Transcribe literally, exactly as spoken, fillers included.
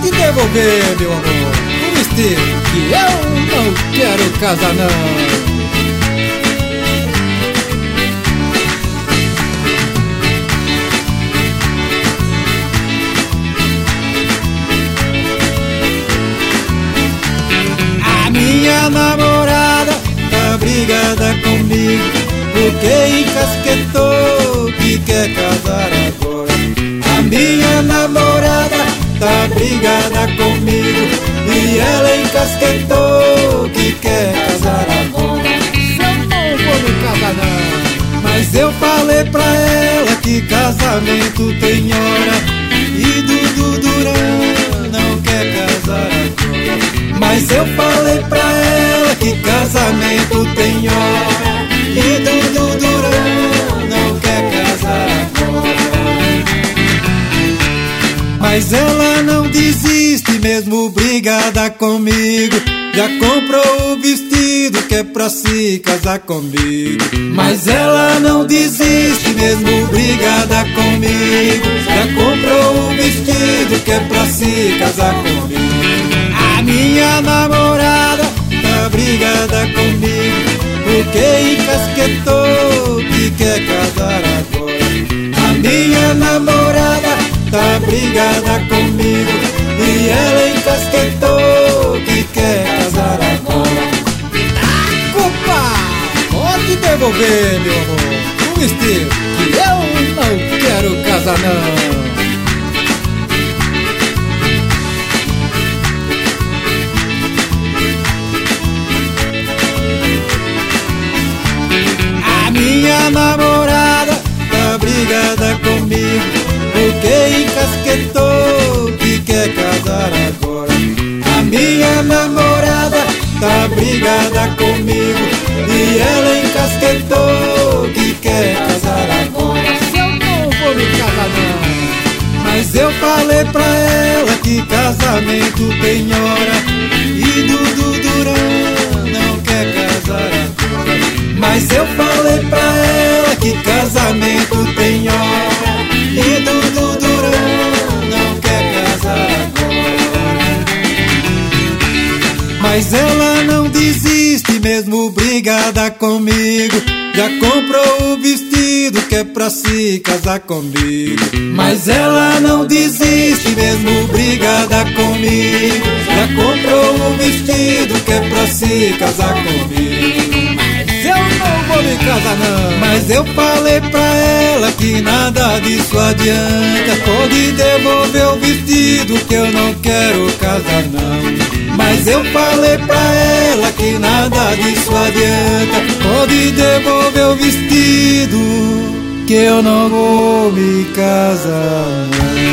Pode devolver, meu amor, o vestido, que eu não quero casar não. Minha namorada tá brigada comigo porque encasquetou que quer casar agora. A minha namorada tá brigada comigo e ela encasquetou que quer casar agora. Eu não vou me casar não, mas eu falei pra ela que casamento tem hora e Dudu Duran não quer casar agora. Mas eu falei pra ela que casamento tem hora e Dudu Duran não quer casar agora. Mas ela não desiste mesmo brigada comigo. Já comprou o vestido que é pra se casar comigo. Mas ela não desiste mesmo brigada comigo. Já comprou o vestido que é pra se casar comigo. A minha namorada tá brigada comigo porque encasquetou que quer casar agora. A minha namorada tá brigada comigo e ela encasquetou que quer casar agora. Ah, culpa! Pode devolver, meu amor, o vestido, que eu não quero casar não. Minha namorada tá brigada comigo porque encasquetou que quer casar agora. A minha namorada tá brigada comigo e ela encasquetou que quer casar agora. Eu não vou me casar não, mas eu falei pra ela que casamento tem hora e Dudu Duran não quer casar agora. Mas eu falei pra ela que casamento tem hora e Dudu Duran não quer casar agora. Mas ela não desiste mesmo brigada comigo. Já comprou o vestido que é pra se casar comigo. Mas ela não desiste mesmo brigada comigo. Já comprou o vestido que é pra se casar comigo. Eu não vou me casar não, mas eu falei pra ela que nada disso adianta. Pode devolver o vestido que eu não quero casar não. Mas eu falei pra ela que nada disso adianta. Pode devolver o vestido que eu não vou me casar não.